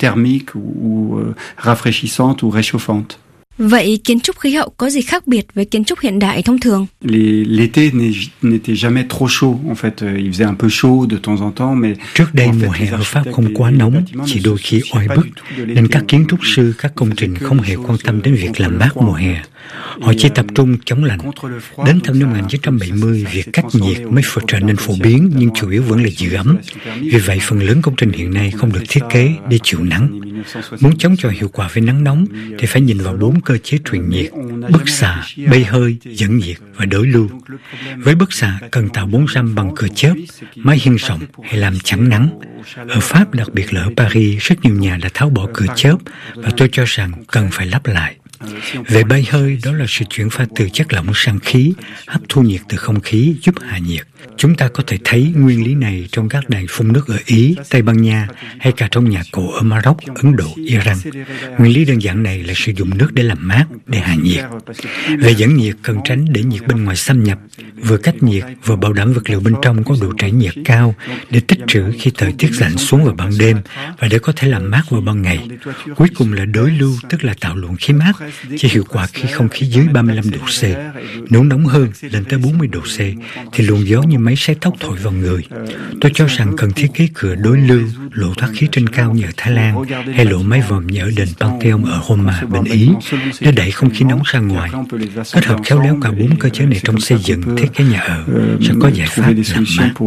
Vậy kiến trúc khí hậu có gì khác biệt với kiến trúc hiện đại thông thường? L'été n'était jamais trop chaud. En fait, il faisait un peu chaud de temps en temps, mais trước đây mùa hè ở Pháp không quá nóng, chỉ đôi khi oi bức, nên các kiến trúc sư, các công trình không hề quan tâm đến việc làm mát mùa hè. Họ chỉ tập trung chống lạnh. Đến thập niên 1970, việc cách nhiệt mới trở nên phổ biến, nhưng chủ yếu vẫn là giữ ấm. Vì vậy, phần lớn công trình hiện nay không được thiết kế để chịu nắng. Muốn chống chọi hiệu quả với nắng nóng thì phải nhìn vào 4 cơ chế truyền nhiệt: bức xạ, bay hơi, dẫn nhiệt và đối lưu. Với bức xạ, cần tạo 4 râm bằng cửa chớp, mái hiên rộng hay làm chắn nắng. Ở Pháp, đặc biệt là ở Paris, rất nhiều nhà đã tháo bỏ cửa chớp và tôi cho rằng cần phải lắp lại. Về bay hơi, đó là sự chuyển pha từ chất lỏng sang khí, hấp thu nhiệt từ không khí giúp hạ nhiệt. Chúng ta có thể thấy nguyên lý này trong các đài phun nước ở Ý, Tây Ban Nha hay cả trong nhà cổ ở Maroc, Ấn Độ, Iran. Nguyên lý đơn giản này là sử dụng nước để làm mát, để hạ nhiệt. Về dẫn nhiệt, cần tránh để nhiệt bên ngoài xâm nhập, vừa cách nhiệt vừa bảo đảm vật liệu bên trong có độ trải nhiệt cao để tích trữ khi thời tiết lạnh xuống vào ban đêm và để có thể làm mát vào ban ngày. Cuối cùng là đối lưu, tức là tạo luồng khí mát, chỉ hiệu quả khi không khí dưới 35 độ C. Nếu nóng hơn, lên tới 40 độ C, thì luồng gió như máy sấy tóc thổi vào người. Tôi cho rằng cần thiết kế cửa đối lưu, lỗ thoát khí trên cao như ở Thái Lan, hay lỗ mái vòm như ở đền Pantheon ở Roma, bên Ý, để đẩy không khí nóng ra ngoài. Kết hợp khéo léo cả 4 cơ chế này trong xây dựng, thiết kế nhà ở, sẽ có giải pháp làm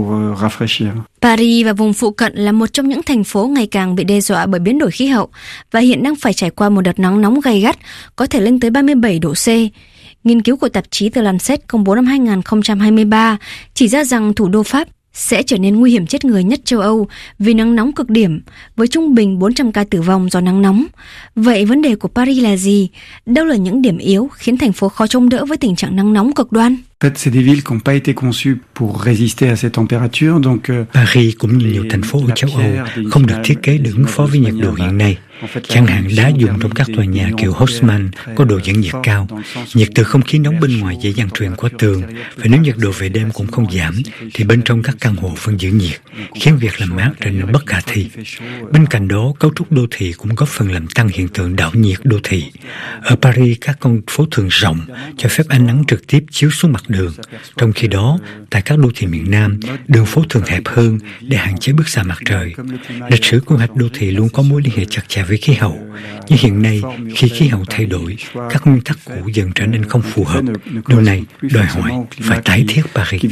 mát. Paris và vùng phụ cận là một trong những thành phố ngày càng bị đe dọa bởi biến đổi khí hậu và hiện đang phải trải qua một đợt nắng nóng gay gắt, có thể lên tới 37 độ C. Nghiên cứu của tạp chí The Lancet công bố năm 2023 chỉ ra rằng thủ đô Pháp sẽ trở nên nguy hiểm chết người nhất châu Âu vì nắng nóng cực điểm, với trung bình 400 ca tử vong do nắng nóng. Vậy vấn đề của Paris là gì? Đâu là những điểm yếu khiến thành phố khó chống đỡ với tình trạng nắng nóng cực đoan? C'est des villes qui n'ont pas été conçues pour résister à ces températures, donc Paris cũng như nhiều thành phố ở châu Âu không được thiết kế để ứng phó với nhiệt độ hiện nay. Chẳng hạn đá dùng trong các tòa nhà kiểu Haussmann có độ dẫn nhiệt cao. Nhiệt từ không khí nóng bên ngoài dễ dàng truyền qua tường, và nếu nhiệt độ về đêm cũng không giảm, thì bên trong các căn hộ vẫn giữ nhiệt, khiến việc làm mát trở nên bất khả thi. Bên cạnh đó, cấu trúc đô thị cũng góp phần làm tăng hiện tượng đảo nhiệt đô thị. Ở Paris, các con phố thường rộng, cho phép ánh nắng trực tiếp chiếu xuống mặt đường. Trong khi đó, tại các đô thị miền Nam, đường phố thường hẹp hơn để hạn chế bức xạ mặt trời. Lịch sử quy hoạch đô thị luôn có mối liên hệ chặt chẽ với khí hậu. Nhưng hiện nay, khi khí hậu thay đổi, các nguyên tắc cũ dần trở nên không phù hợp. Điều này đòi hỏi phải tái thiết Paris.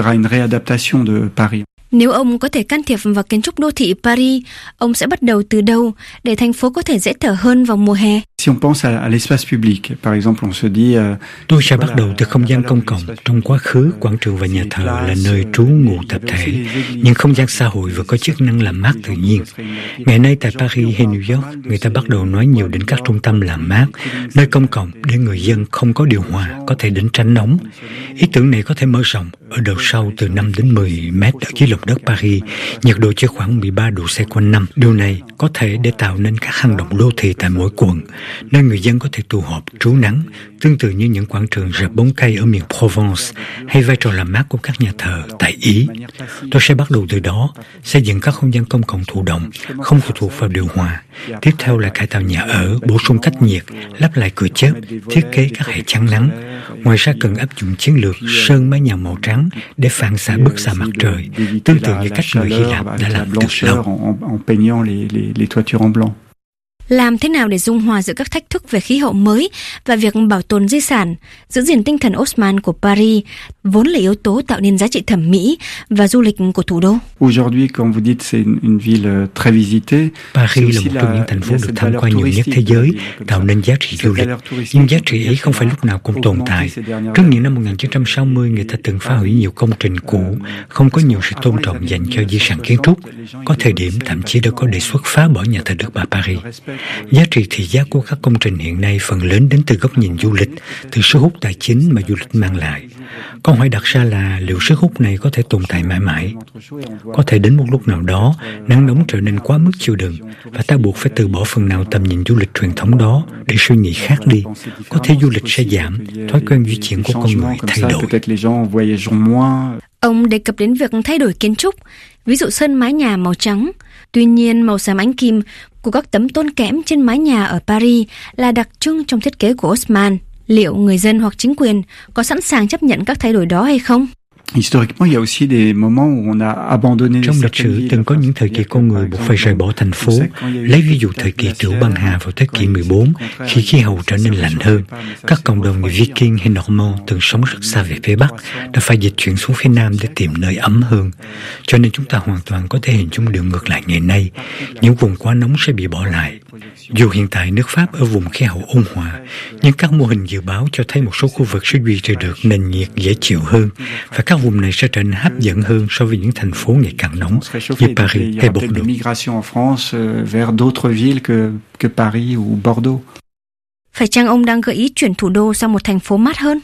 Nếu ông có thể can thiệp vào kiến trúc đô thị Paris, ông sẽ bắt đầu từ đâu để thành phố có thể dễ thở hơn vào mùa hè? Tôi sẽ bắt đầu từ không gian công cộng. Trong quá khứ, quảng trường và nhà thờ là nơi trú ngụ tập thể, nhưng không gian xã hội vừa có chức năng làm mát tự nhiên. Ngày nay tại Paris hay New York, người ta bắt đầu nói nhiều đến các trung tâm làm mát, nơi công cộng để người dân không có điều hòa có thể đến tránh nóng. Ý tưởng này có thể mở rộng ở độ sâu từ 5 đến 10 mét ở dưới lòng đất Paris, nhiệt độ chỉ khoảng 13 độ C quanh năm. Điều này có thể để tạo nên các hang động đô thị tại mỗi quận, nơi người dân có thể tụ họp trú nắng, tương tự như những quảng trường rợp bóng cây ở miền Provence hay vai trò làm mát của các nhà thờ tại Ý. Tôi sẽ bắt đầu từ đó, xây dựng các không gian công cộng thụ động, không phụ thuộc vào điều hòa. Tiếp theo là cải tạo nhà ở, bổ sung cách nhiệt, lắp lại cửa chớp, thiết kế các hệ chắn nắng. Ngoài ra cần áp dụng chiến lược sơn mái nhà màu trắng để phản xạ bức xạ mặt trời, tương tự như cách người Hy Lạp đã làm từ lâu. Làm thế nào để dung hòa giữa các thách thức về khí hậu mới và việc bảo tồn di sản, giữ gìn tinh thần Haussmann của Paris, vốn là yếu tố tạo nên giá trị thẩm mỹ và du lịch của thủ đô? Paris là một trong những thành phố được tham quan nhiều nhất thế giới, tạo nên giá trị du lịch. Nhưng giá trị ấy không phải lúc nào cũng tồn tại. Trước những năm 1960, người ta từng phá hủy nhiều công trình cũ, không có nhiều sự tôn trọng dành cho di sản kiến trúc. Có thời điểm thậm chí đã có đề xuất phá bỏ nhà thờ Đức Bà Paris. Giá trị thị giác của các công trình hiện nay phần lớn đến từ góc nhìn du lịch, từ sức hút tài chính mà du lịch mang lại. Câu hỏi đặt ra là liệu sức hút này có thể tồn tại mãi mãi? Có thể đến một lúc nào đó, nắng nóng trở nên quá mức chịu đựng và ta buộc phải từ bỏ phần nào tầm nhìn du lịch truyền thống đó để suy nghĩ khác đi. Có thể du lịch sẽ giảm, thói quen di chuyển của con người thay đổi. Ông đề cập đến việc thay đổi kiến trúc, ví dụ sơn mái nhà màu trắng. Tuy nhiên, màu xám ánh kim của các tấm tôn kẽm trên mái nhà ở Paris là đặc trưng trong thiết kế của Haussmann. Liệu người dân hoặc chính quyền có sẵn sàng chấp nhận các thay đổi đó hay không? Trong lịch sử từng có những thời kỳ con người buộc phải rời bỏ thành phố. Lấy ví dụ thời kỳ Trữ băng hà vào thế kỷ 14, khi khí hậu trở nên lạnh hơn, các cộng đồng người Viking hay Normand từng sống rất xa về phía Bắc đã phải dịch chuyển xuống phía Nam để tìm nơi ấm hơn. Cho nên chúng ta hoàn toàn có thể hình dung điều ngược lại ngày nay. Những vùng quá nóng sẽ bị bỏ lại. Dù hiện tại nước Pháp ở vùng khí hậu ôn hòa, nhưng các mô hình dự báo cho thấy một số khu vực sẽ duy trì được nền nhiệt dễ chịu hơn, và các vùng này sẽ trở nên hấp dẫn hơn so với những thành phố ngày càng nóng như Paris hay Bordeaux. Phải chăng ông đang gợi ý chuyển thủ đô sang một thành phố mát hơn?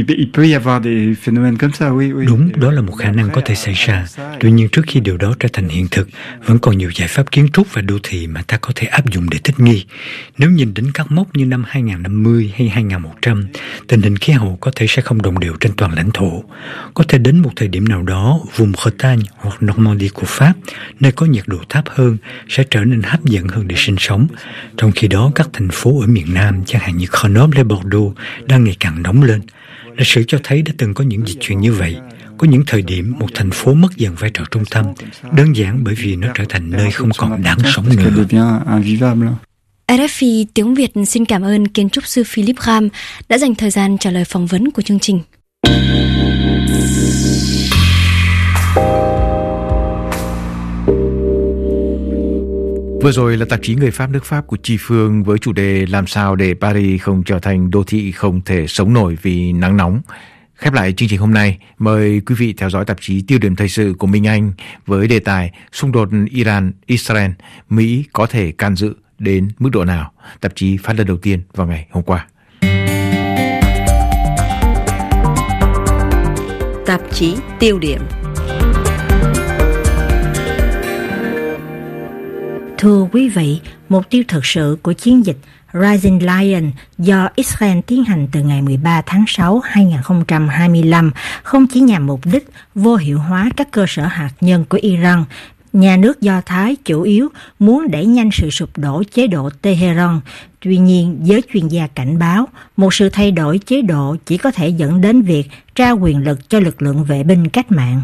Đúng, đó là một khả năng có thể xảy ra. Tuy nhiên trước khi điều đó trở thành hiện thực, vẫn còn nhiều giải pháp kiến trúc và đô thị mà ta có thể áp dụng để thích nghi. Nếu nhìn đến các mốc như năm 2050 hay 2100, tình hình khí hậu có thể sẽ không đồng đều trên toàn lãnh thổ. Có thể đến một thời điểm nào đó, vùng Bretagne hoặc Normandie của Pháp, nơi có nhiệt độ thấp hơn, sẽ trở nên hấp dẫn hơn để sinh sống. Trong khi đó, các thành phố ở miền Nam, chẳng hạn như Grenoble hay Bordeaux, đang ngày càng nóng lên. Lịch sử cho thấy đã từng có những dịch chuyển như vậy. Có những thời điểm một thành phố mất dần vai trò trung tâm, đơn giản bởi vì nó trở thành nơi không còn đáng sống nữa. RFI tiếng Việt xin cảm ơn kiến trúc sư Philippe Ram đã dành thời gian trả lời phỏng vấn của chương trình. Vừa rồi là tạp chí Người Pháp nước Pháp của Chi Phương với chủ đề làm sao để Paris không trở thành đô thị không thể sống nổi vì nắng nóng. Khép lại chương trình hôm nay, mời quý vị theo dõi tạp chí Tiêu điểm thời sự của Minh Anh với đề tài xung đột Iran-Israel, Mỹ có thể can dự đến mức độ nào? Tạp chí phát lần đầu tiên vào ngày hôm qua. Tạp chí Tiêu điểm. Thưa quý vị, mục tiêu thực sự của chiến dịch Rising Lion do Israel tiến hành từ ngày 13 tháng 6 2025 không chỉ nhằm mục đích vô hiệu hóa các cơ sở hạt nhân của Iran. Nhà nước Do Thái chủ yếu muốn đẩy nhanh sự sụp đổ chế độ Tehran. Tuy nhiên, giới chuyên gia cảnh báo, một sự thay đổi chế độ chỉ có thể dẫn đến việc trao quyền lực cho lực lượng vệ binh cách mạng.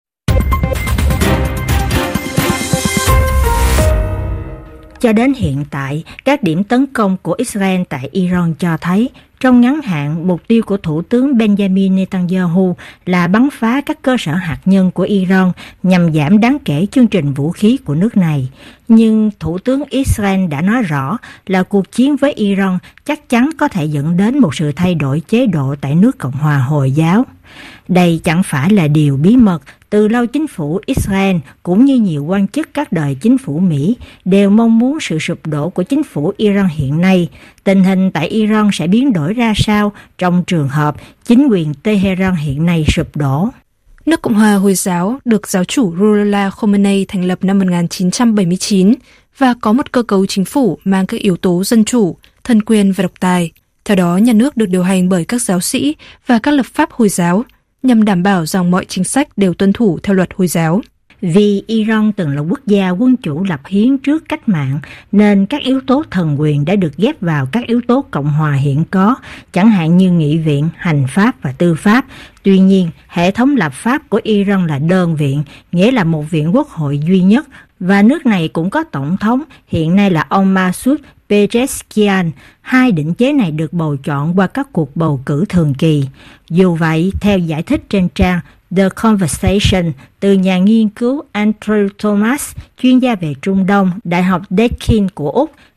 Cho đến hiện tại, các điểm tấn công của Israel tại Iran cho thấy, trong ngắn hạn, mục tiêu của Thủ tướng Benjamin Netanyahu là bắn phá các cơ sở hạt nhân của Iran nhằm giảm đáng kể chương trình vũ khí của nước này. Nhưng Thủ tướng Israel đã nói rõ là cuộc chiến với Iran chắc chắn có thể dẫn đến một sự thay đổi chế độ tại nước Cộng hòa Hồi giáo. Đây chẳng phải là điều bí mật. Từ lâu chính phủ Israel cũng như nhiều quan chức các đời chính phủ Mỹ đều mong muốn sự sụp đổ của chính phủ Iran hiện nay. Tình hình tại Iran sẽ biến đổi ra sao trong trường hợp chính quyền Tehran hiện nay sụp đổ? Nước Cộng hòa Hồi giáo được giáo chủ Ruhollah Khomeini thành lập năm 1979 và có một cơ cấu chính phủ mang các yếu tố dân chủ, thân quyền và độc tài. Theo đó, nhà nước được điều hành bởi các giáo sĩ và các lập pháp Hồi giáo, nhằm đảm bảo rằng mọi chính sách đều tuân thủ theo luật Hồi giáo. Vì Iran từng là quốc gia quân chủ lập hiến trước cách mạng, nên các yếu tố thần quyền đã được ghép vào các yếu tố Cộng hòa hiện có, chẳng hạn như nghị viện, hành pháp và tư pháp. Tuy nhiên, hệ thống lập pháp của Iran là đơn viện, nghĩa là một viện quốc hội duy nhất, và nước này cũng có tổng thống, hiện nay là ông Masoud Pezeshkian. Hai định chế này được bầu chọn qua các cuộc bầu cử thường kỳ. Dù vậy, theo giải thích trên trang The Conversation từ nhà nghiên cứu Andrew Thomas, chuyên gia về Trung Đông, Đại học Deakin của Úc,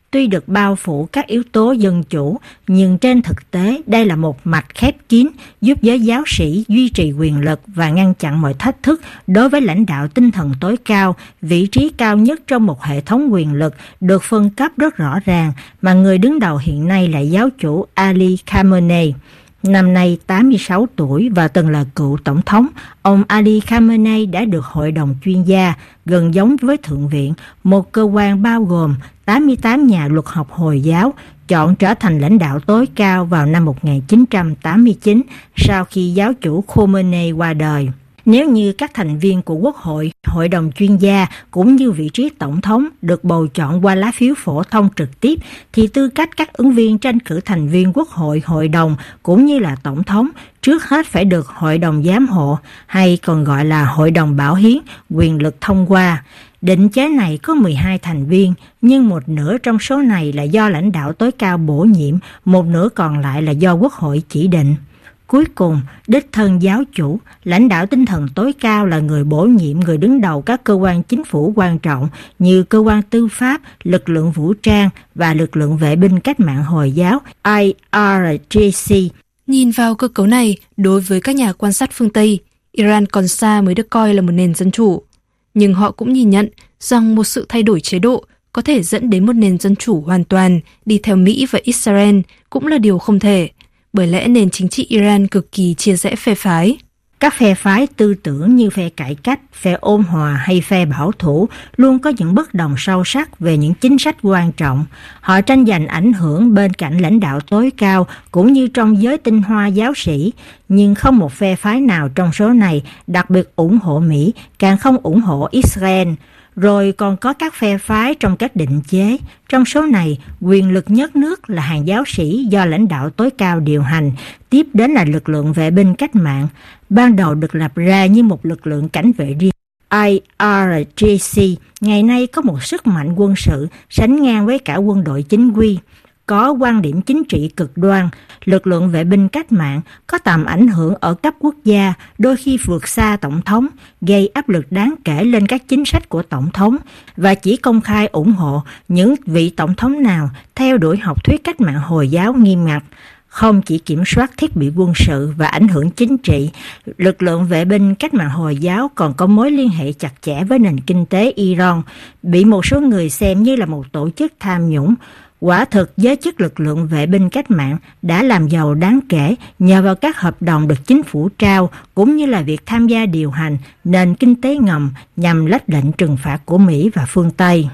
tuy được bao phủ các yếu tố dân chủ, nhưng trên thực tế đây là một mạch khép kín giúp giới giáo sĩ duy trì quyền lực và ngăn chặn mọi thách thức đối với lãnh đạo tinh thần tối cao, vị trí cao nhất trong một hệ thống quyền lực được phân cấp rất rõ ràng mà người đứng đầu hiện nay là giáo chủ Ali Khamenei. Năm nay 86 tuổi và từng là cựu tổng thống, ông Ali Khamenei đã được Hội đồng chuyên gia, gần giống với Thượng viện, một cơ quan bao gồm 88 nhà luật học Hồi giáo, chọn trở thành lãnh đạo tối cao vào năm 1989 sau khi giáo chủ Khomeini qua đời. Nếu như các thành viên của Quốc hội, Hội đồng chuyên gia cũng như vị trí tổng thống được bầu chọn qua lá phiếu phổ thông trực tiếp, thì tư cách các ứng viên tranh cử thành viên Quốc hội, Hội đồng cũng như là tổng thống trước hết phải được Hội đồng giám hộ, hay còn gọi là Hội đồng bảo hiến, quyền lực thông qua. Định chế này có 12 thành viên, nhưng một nửa trong số này là do lãnh đạo tối cao bổ nhiệm, một nửa còn lại là do Quốc hội chỉ định. Cuối cùng, đích thân giáo chủ, lãnh đạo tinh thần tối cao là người bổ nhiệm người đứng đầu các cơ quan chính phủ quan trọng như cơ quan tư pháp, lực lượng vũ trang và lực lượng vệ binh cách mạng Hồi giáo IRGC. Nhìn vào cơ cấu này, đối với các nhà quan sát phương Tây, Iran còn xa mới được coi là một nền dân chủ. Nhưng họ cũng nhìn nhận rằng một sự thay đổi chế độ có thể dẫn đến một nền dân chủ hoàn toàn đi theo Mỹ và Israel cũng là điều không thể, bởi lẽ nền chính trị Iran cực kỳ chia rẽ phe phái. Các phe phái tư tưởng như phe cải cách, phe ôn hòa hay phe bảo thủ luôn có những bất đồng sâu sắc về những chính sách quan trọng. Họ tranh giành ảnh hưởng bên cạnh lãnh đạo tối cao cũng như trong giới tinh hoa giáo sĩ, nhưng không một phe phái nào trong số này đặc biệt ủng hộ Mỹ, càng không ủng hộ Israel. Rồi còn có các phe phái trong các định chế. Trong số này, quyền lực nhất nước là hàng giáo sĩ do lãnh đạo tối cao điều hành, tiếp đến là lực lượng vệ binh cách mạng, ban đầu được lập ra như một lực lượng cảnh vệ riêng. IRGC ngày nay có một sức mạnh quân sự sánh ngang với cả quân đội chính quy, có quan điểm chính trị cực đoan. Lực lượng vệ binh cách mạng có tầm ảnh hưởng ở cấp quốc gia, đôi khi vượt xa tổng thống, gây áp lực đáng kể lên các chính sách của tổng thống và chỉ công khai ủng hộ những vị tổng thống nào theo đuổi học thuyết cách mạng Hồi giáo nghiêm ngặt. Không chỉ kiểm soát thiết bị quân sự và ảnh hưởng chính trị, lực lượng vệ binh cách mạng Hồi giáo còn có mối liên hệ chặt chẽ với nền kinh tế Iran, bị một số người xem như là một tổ chức tham nhũng. Quả thực, giới chức lực lượng vệ binh cách mạng đã làm giàu đáng kể nhờ vào các hợp đồng được chính phủ trao, cũng như là việc tham gia điều hành nền kinh tế ngầm nhằm lách lệnh trừng phạt của Mỹ và phương Tây.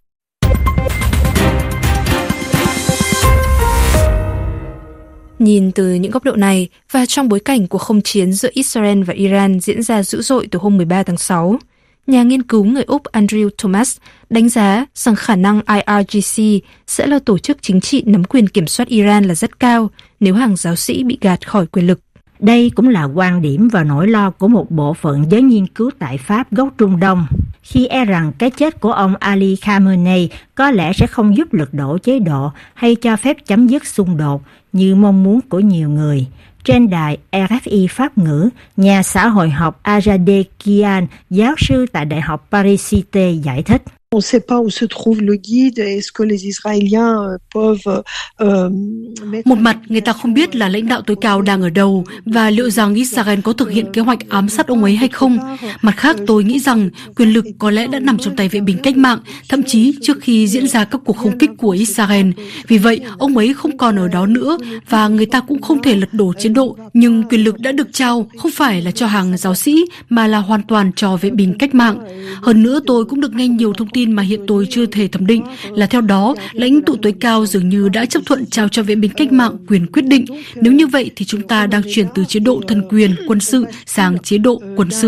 Nhìn từ những góc độ này và trong bối cảnh của không chiến giữa Israel và Iran diễn ra dữ dội từ hôm 13 tháng 6, nhà nghiên cứu người Úc Andrew Thomas đánh giá rằng khả năng IRGC sẽ là tổ chức chính trị nắm quyền kiểm soát Iran là rất cao nếu hàng giáo sĩ bị gạt khỏi quyền lực. Đây cũng là quan điểm và nỗi lo của một bộ phận giới nghiên cứu tại Pháp gốc Trung Đông, khi e rằng cái chết của ông Ali Khamenei có lẽ sẽ không giúp lật đổ chế độ hay cho phép chấm dứt xung đột như mong muốn của nhiều người. Trên đài RFI Pháp ngữ, nhà xã hội học Azadeh Kian, giáo sư tại Đại học Paris-Cité giải thích. On ne sait pas où se trouve le guide, est-ce que les Israéliens peuvent Một mặt, người ta không biết là lãnh đạo tối cao đang ở đâu và liệu rằng Israel có thực hiện kế hoạch ám sát ông ấy hay không. Mặt khác, tôi nghĩ rằng quyền lực có lẽ đã nằm trong tay vệ binh cách mạng, thậm chí trước khi diễn ra các cuộc không kích của Israel. Vì vậy, ông ấy không còn ở đó nữa và người ta cũng không thể lật đổ chế độ. Nhưng quyền lực đã được trao không phải là cho hàng giáo sĩ mà là hoàn toàn cho vệ binh cách mạng. Hơn nữa, tôi cũng được nghe nhiều thông tin mà hiện tôi chưa thể thẩm định là theo đó, lãnh tụ tối cao dường như đã chấp thuận trao cho vệ binh cách mạng quyền quyết định. Nếu như vậy thì chúng ta đang chuyển từ chế độ thân quyền quân sự sang chế độ quân sự.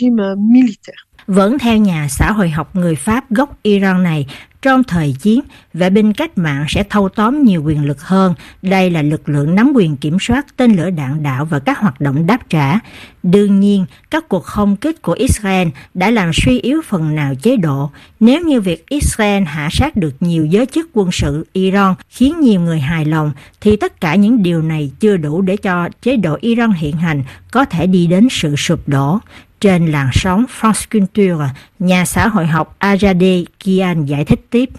Vẫn theo nhà xã hội học người Pháp gốc Iran này, trong thời chiến, vệ binh cách mạng sẽ thâu tóm nhiều quyền lực hơn. Đây là lực lượng nắm quyền kiểm soát tên lửa đạn đạo và các hoạt động đáp trả. Đương nhiên, các cuộc không kích của Israel đã làm suy yếu phần nào chế độ. Nếu như việc Israel hạ sát được nhiều giới chức quân sự Iran khiến nhiều người hài lòng, thì tất cả những điều này chưa đủ để cho chế độ Iran hiện hành có thể đi đến sự sụp đổ. Trên làn sóng France Culture, nhà xã hội học Azadeh Kian giải thích tiếp.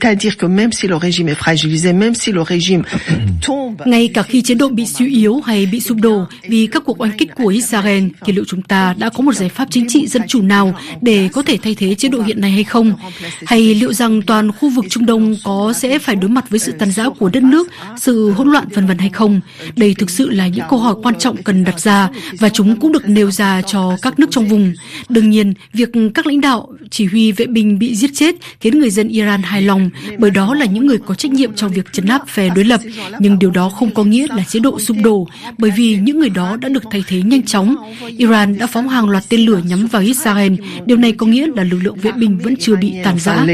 Ngay cả khi chế độ bị suy yếu hay bị sụp đổ vì các cuộc oanh kích của Israel, thì liệu chúng ta đã có một giải pháp chính trị dân chủ nào để có thể thay thế chế độ hiện nay hay không? Hay liệu rằng toàn khu vực Trung Đông sẽ phải đối mặt với sự tàn rã của đất nước, sự hỗn loạn vân vân hay không? Đây thực sự là những câu hỏi quan trọng cần đặt ra, và chúng cũng được nêu ra cho các nước trong vùng. Đương nhiên, việc các lãnh đạo chỉ huy vệ binh bị giết chết khiến người dân Iran hài lòng, bởi đó là những người có trách nhiệm trong việc trấn áp phe đối lập. Nhưng điều đó không có nghĩa là chế độ sụp đổ, bởi vì những người đó đã được thay thế nhanh chóng. Iran đã phóng hàng loạt tên lửa nhắm vào Israel. Điều này có nghĩa là lực lượng vệ binh vẫn chưa bị tàn rã.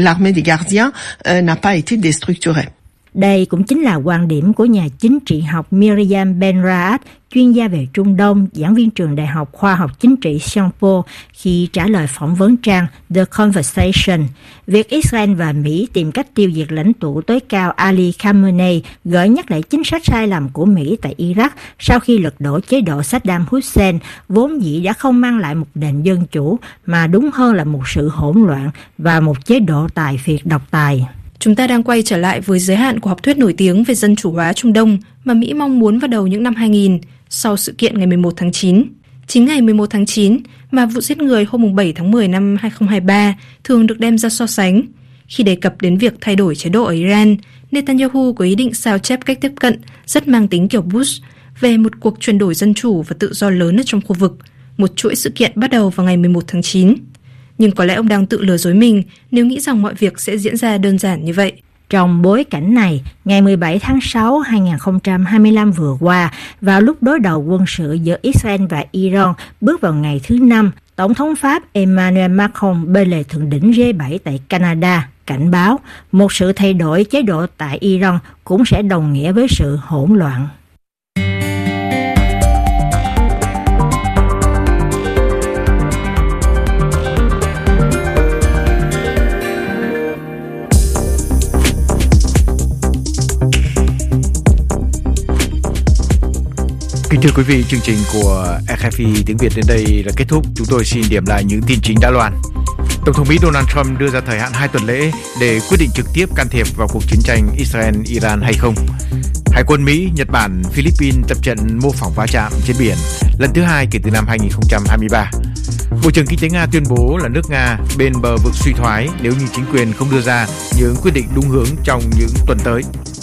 Đây cũng chính là quan điểm của nhà chính trị học Miriam Ben-Raad, chuyên gia về Trung Đông, giảng viên trường Đại học Khoa học Chính trị Singapore, khi trả lời phỏng vấn trang The Conversation. Việc Israel và Mỹ tìm cách tiêu diệt lãnh tụ tối cao Ali Khamenei gợi nhắc lại chính sách sai lầm của Mỹ tại Iraq sau khi lật đổ chế độ Saddam Hussein, vốn dĩ đã không mang lại một nền dân chủ, mà đúng hơn là một sự hỗn loạn và một chế độ tài phiệt độc tài. Chúng ta đang quay trở lại với giới hạn của học thuyết nổi tiếng về dân chủ hóa Trung Đông mà Mỹ mong muốn vào đầu những năm 2000, sau sự kiện ngày 11 tháng 9. Chính ngày 11 tháng 9 mà vụ giết người hôm 7 tháng 10 năm 2023 thường được đem ra so sánh. Khi đề cập đến việc thay đổi chế độ ở Iran, Netanyahu có ý định sao chép cách tiếp cận rất mang tính kiểu Bush về một cuộc chuyển đổi dân chủ và tự do lớn ở trong khu vực, một chuỗi sự kiện bắt đầu vào ngày 11 tháng 9. Nhưng có lẽ ông đang tự lừa dối mình nếu nghĩ rằng mọi việc sẽ diễn ra đơn giản như vậy. Trong bối cảnh này, ngày 17 tháng 6 2025 vừa qua, vào lúc đối đầu quân sự giữa Israel và Iran bước vào ngày thứ 5, Tổng thống Pháp Emmanuel Macron bên lề thượng đỉnh G7 tại Canada cảnh báo một sự thay đổi chế độ tại Iran cũng sẽ đồng nghĩa với sự hỗn loạn. Kính thưa quý vị, chương trình của RFI tiếng Việt đến đây là kết thúc. Chúng tôi xin điểm lại những tin chính đã loan. Tổng thống Mỹ Donald Trump đưa ra thời hạn 2 tuần lễ để quyết định trực tiếp can thiệp vào cuộc chiến tranh Israel-Iran hay không. Hải quân Mỹ, Nhật Bản, Philippines tập trận mô phỏng va chạm trên biển lần thứ 2 kể từ năm 2023. Bộ trưởng Kinh tế Nga tuyên bố là nước Nga bên bờ vực suy thoái nếu như chính quyền không đưa ra những quyết định đúng hướng trong những tuần tới.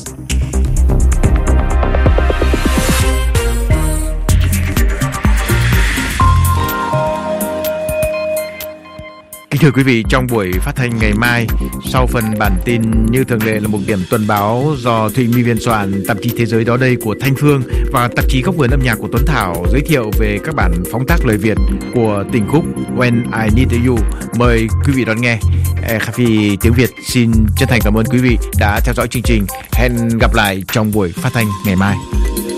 Kính thưa quý vị, trong buổi phát thanh ngày mai, sau phần bản tin như thường lệ là một điểm tuần báo do Thụy My biên soạn, tạp chí Thế giới đó đây của Thanh Phương và tạp chí Góc vườn âm nhạc của Tuấn Thảo giới thiệu về các bản phóng tác lời Việt của tình khúc When I Need You. Mời quý vị đón nghe. RFI tiếng Việt xin chân thành cảm ơn quý vị đã theo dõi chương trình. Hẹn gặp lại trong buổi phát thanh ngày mai.